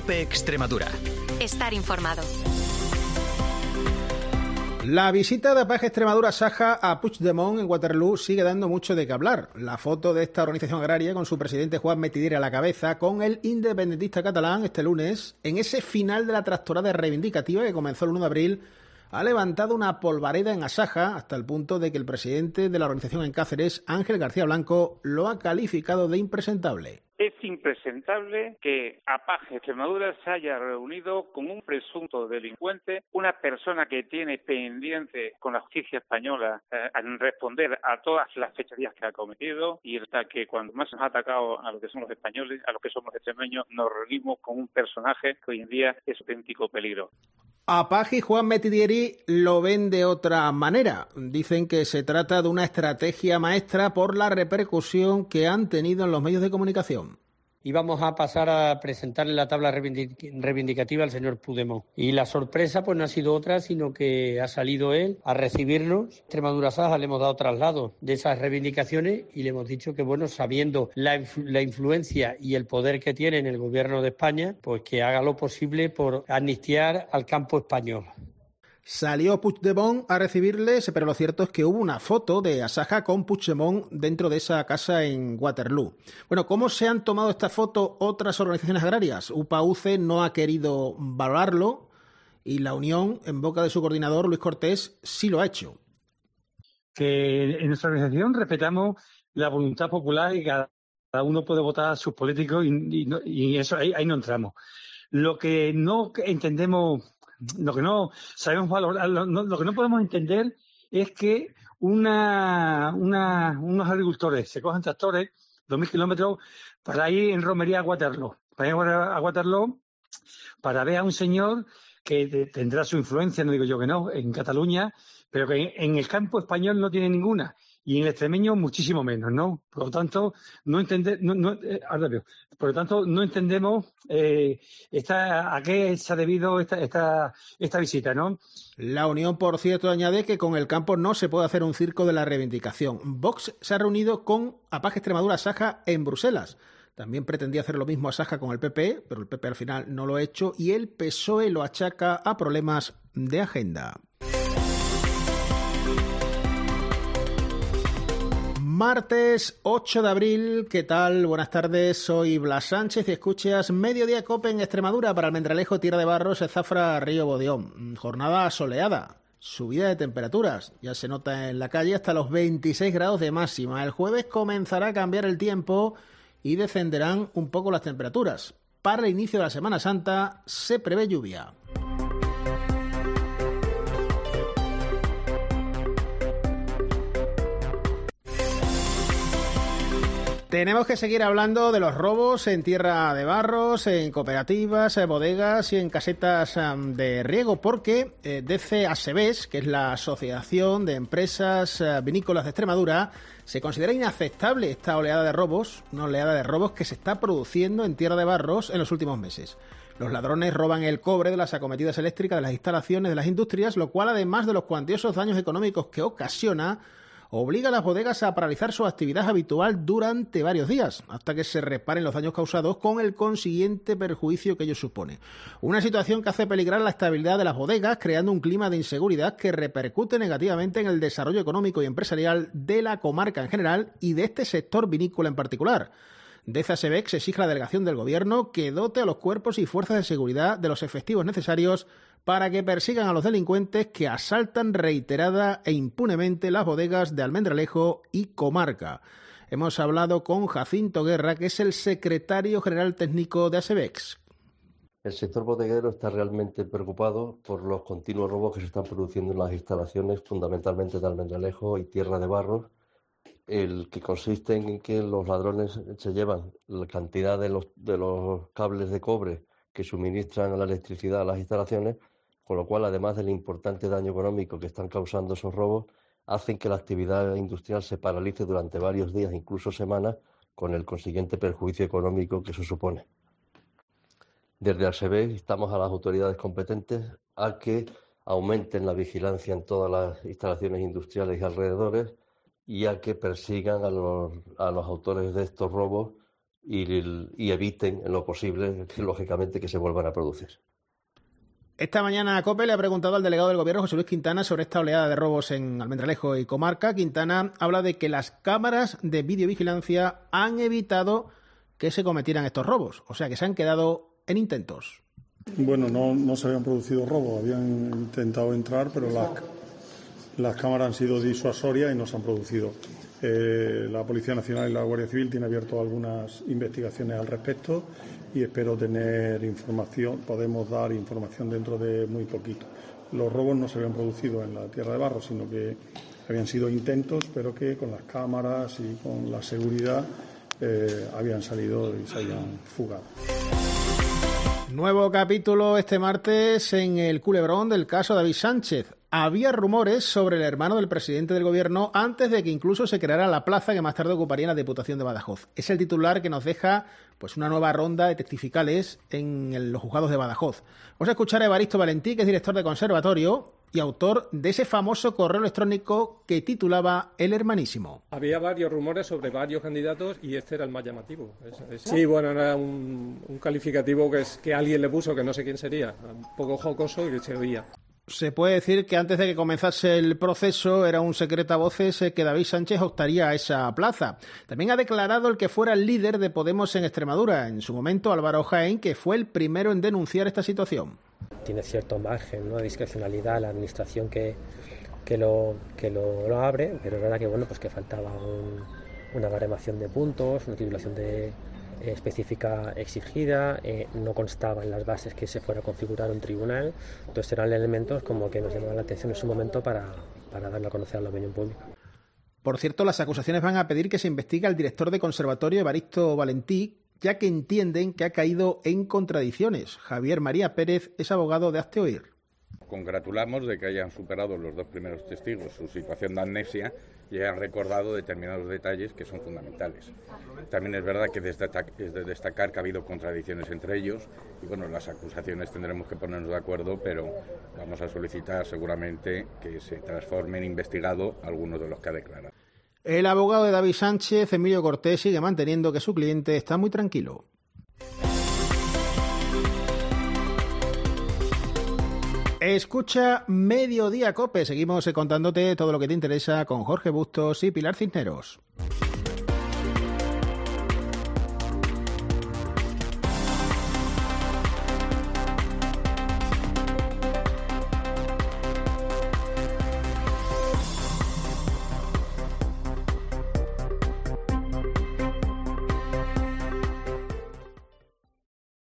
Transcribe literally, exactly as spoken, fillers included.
COPE Extremadura. Estar informado. La visita de Apaje Extremadura Saja a Puigdemont en Waterloo sigue dando mucho de qué hablar. La foto de esta organización agraria con su presidente Juan Metidiri a la cabeza, con el independentista catalán este lunes, en ese final de la tractorada reivindicativa que comenzó el uno de abril, ha levantado una polvareda en Asaja hasta el punto de que el presidente de la organización en Cáceres, Ángel García Blanco, lo ha calificado de impresentable. Es impresentable que Apaje Extremadura se haya reunido con un presunto delincuente, una persona que tiene pendiente con la justicia española eh, en responder a todas las fechorías que ha cometido, y hasta que cuando más nos ha atacado a lo que son los españoles, a los que somos extremeños, nos reunimos con un personaje que hoy en día es auténtico peligro. Apaje y Juan Metidiri lo ven de otra manera. Dicen que se trata de una estrategia maestra por la repercusión que han tenido en los medios de comunicación. Y vamos a pasar a presentarle la tabla reivindicativa al señor Puigdemont. Y la sorpresa pues no ha sido otra, sino que ha salido él a recibirnos. Extremadura Saja le hemos dado traslado de esas reivindicaciones y le hemos dicho que, bueno, sabiendo la, influ- la influencia y el poder que tiene en el gobierno de España, pues que haga lo posible por amnistiar al campo español. Salió Puigdemont a recibirles, pero lo cierto es que hubo una foto de Asaja con Puigdemont dentro de esa casa en Waterloo. Bueno, ¿cómo se han tomado esta foto otras organizaciones agrarias? U P A U C E no ha querido valorarlo y la Unión, en boca de su coordinador, Luis Cortés, sí lo ha hecho. Que en nuestra organización respetamos la voluntad popular y cada uno puede votar a sus políticos y, y, no, y eso ahí, ahí no entramos. Lo que no entendemos... Lo que no sabemos valorar, lo, no, lo que no podemos entender es que una, una, unos agricultores se cojan tractores, dos mil kilómetros, para ir en romería a Waterloo, para ir a Waterloo, para ver a un señor que de, tendrá su influencia, no digo yo que no, en Cataluña, pero que en, en el campo español no tiene ninguna. Y en el extremeño muchísimo menos, ¿no? Por lo tanto, no entende, no, no, eh, ahora veo. Por lo tanto, no entendemos eh, esta, a qué se ha debido esta, esta, esta visita, ¿no? La Unión, por cierto, añade que con el campo no se puede hacer un circo de la reivindicación. Vox se ha reunido con Apaje Extremadura Saja en Bruselas. También pretendía hacer lo mismo Asaja con el P P, pero el P P al final no lo ha hecho y el P S O E lo achaca a problemas de agenda. Martes ocho de abril, ¿qué tal? Buenas tardes, soy Blas Sánchez y escuchas Mediodía Cope en Extremadura para Almendralejo, Tierra de Barros, Zafra, Río Bodeón. Jornada soleada, subida de temperaturas, ya se nota en la calle hasta los veintiséis grados de máxima. El jueves comenzará a cambiar el tiempo y descenderán un poco las temperaturas. Para el inicio de la Semana Santa se prevé lluvia. Tenemos que seguir hablando de los robos en Tierra de Barros, en cooperativas, en bodegas y en casetas de riego, porque eh, D C A S E B E S, que es la Asociación de Empresas Vinícolas de Extremadura, se considera inaceptable esta oleada de robos, una oleada de robos que se está produciendo en Tierra de Barros en los últimos meses. Los ladrones roban el cobre de las acometidas eléctricas de las instalaciones de las industrias, lo cual, además de los cuantiosos daños económicos que ocasiona, obliga a las bodegas a paralizar su actividad habitual durante varios días, hasta que se reparen los daños causados con el consiguiente perjuicio que ello supone. Una situación que hace peligrar la estabilidad de las bodegas, creando un clima de inseguridad que repercute negativamente en el desarrollo económico y empresarial de la comarca en general y de este sector vinícola en particular. D C A S E B E S exige a la delegación del Gobierno que dote a los cuerpos y fuerzas de seguridad de los efectivos necesarios para que persigan a los delincuentes que asaltan reiterada e impunemente las bodegas de Almendralejo y comarca. Hemos hablado con Jacinto Guerra, que es el secretario general técnico de A S E B E S. El sector bodeguero está realmente preocupado por los continuos robos que se están produciendo en las instalaciones, fundamentalmente de Almendralejo y Tierra de Barros, el que consiste en que los ladrones se llevan la cantidad de los, de los cables de cobre que suministran la electricidad a las instalaciones, con lo cual, además del importante daño económico que están causando esos robos, hacen que la actividad industrial se paralice durante varios días, incluso semanas, con el consiguiente perjuicio económico que eso supone. Desde A S E B E S instamos a las autoridades competentes a que aumenten la vigilancia en todas las instalaciones industriales y alrededores y a que persigan a los, a los autores de estos robos y, y eviten en lo posible, lógicamente, que se vuelvan a producir. Esta mañana COPE le ha preguntado al delegado del Gobierno, José Luis Quintana, sobre esta oleada de robos en Almendralejo y comarca. Quintana habla de que las cámaras de videovigilancia han evitado que se cometieran estos robos, o sea que se han quedado en intentos. Bueno, no, no se habían producido robos, habían intentado entrar, pero las, las cámaras han sido disuasorias y no se han producido. Eh, la Policía Nacional y la Guardia Civil tienen abierto algunas investigaciones al respecto y espero tener información, podemos dar información dentro de muy poquito. Los robos no se habían producido en la Tierra de Barro, sino que habían sido intentos, pero que con las cámaras y con la seguridad eh, habían salido y se habían fugado. Nuevo capítulo este martes en el culebrón del caso David Sánchez. Había rumores sobre el hermano del presidente del Gobierno antes de que incluso se creara la plaza que más tarde ocuparía en la Diputación de Badajoz. Es el titular que nos deja pues una nueva ronda de testificales en los juzgados de Badajoz. Vamos a escuchar a Evaristo Valentí, que es director de Conservatorio y autor de ese famoso correo electrónico que titulaba El Hermanísimo. Había varios rumores sobre varios candidatos y este era el más llamativo. Es, es, sí, bueno, era un, un calificativo que, es, que alguien le puso, que no sé quién sería, un poco jocoso y que se oía. Se puede decir que antes de que comenzase el proceso era un secreto a voces que David Sánchez optaría a esa plaza. También ha declarado el que fuera el líder de Podemos en Extremadura, en su momento Álvaro Jaén, que fue el primero en denunciar esta situación. Tiene cierto margen, ¿no?, de discrecionalidad la administración que, que, lo, que lo, lo abre, pero es verdad que, bueno, pues que faltaba un, una baremación de puntos, una titulación de... específica exigida, eh, no constaba en las bases que se fuera a configurar un tribunal, entonces eran elementos como que nos llamaban la atención en su momento para, para darlo a conocer a la opinión pública. Por cierto, las acusaciones van a pedir que se investigue al director de Conservatorio, Evaristo Valentí, ya que entienden que ha caído en contradicciones. Javier María Pérez es abogado de Hazte Oír. Congratulamos de que hayan superado los dos primeros testigos su situación de amnesia y hayan recordado determinados detalles que son fundamentales. También es verdad que es de destacar que ha habido contradicciones entre ellos y bueno, las acusaciones tendremos que ponernos de acuerdo, pero vamos a solicitar seguramente que se transforme en investigado algunos de los que ha declarado. El abogado de David Sánchez, Emilio Cortés, sigue manteniendo que su cliente está muy tranquilo. Escucha Mediodía COPE. Seguimos contándote todo lo que te interesa con Jorge Bustos y Pilar Cisneros.